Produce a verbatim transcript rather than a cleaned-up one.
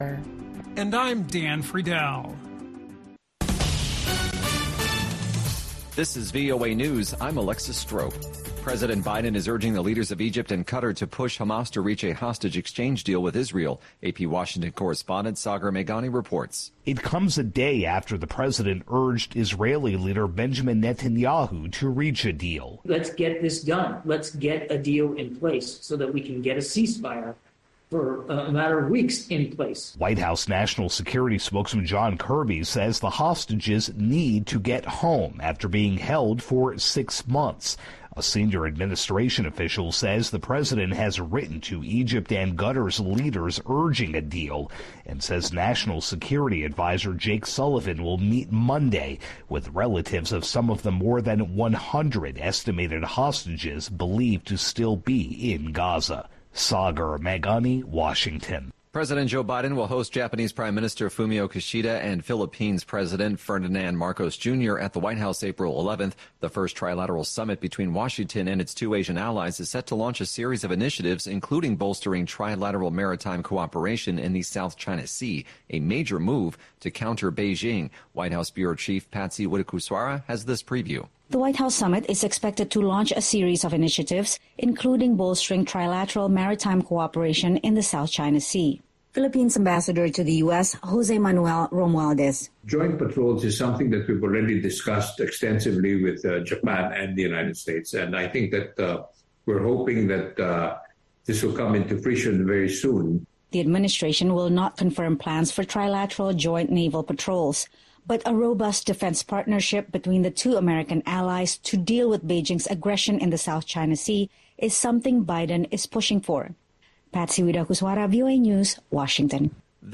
And I'm Dan Friedel. This is V O A News. I'm Alexis Strope. President Biden is urging the leaders of Egypt and Qatar to push Hamas to reach a hostage exchange deal with Israel. A P Washington correspondent Sagar Meghani reports. It comes a day after the president urged Israeli leader Benjamin Netanyahu to reach a deal. Let's get this done. Let's get a deal in place so that we can get a ceasefire for a matter of weeks in place. White House National Security spokesman John Kirby says the hostages need to get home after being held for six months. A senior administration official says the president has written to Egypt and Qatar's leaders urging a deal and says National Security Advisor Jake Sullivan will meet Monday with relatives of some of the more than one hundred estimated hostages believed to still be in Gaza. Sagar Meghani, Washington. President Joe Biden will host Japanese Prime Minister Fumio Kishida and Philippines President Ferdinand Marcos Junior at the White House April eleventh. The first trilateral summit between Washington and its two Asian allies is set to launch a series of initiatives, including bolstering trilateral maritime cooperation in the South China Sea, a major move to counter Beijing. White House Bureau Chief Patsy Widakuswara has this preview. The White House summit is expected to launch a series of initiatives, including bolstering trilateral maritime cooperation in the South China Sea. Philippines Ambassador to the U S, Jose Manuel Romualdez. Joint patrols is something that we've already discussed extensively with uh, Japan and the United States. And I think that uh, we're hoping that uh, this will come into fruition very soon. The administration will not confirm plans for trilateral joint naval patrols, but a robust defense partnership between the two American allies to deal with Beijing's aggression in the South China Sea is something Biden is pushing for. Patsy Widakuswara, V O A News, Washington.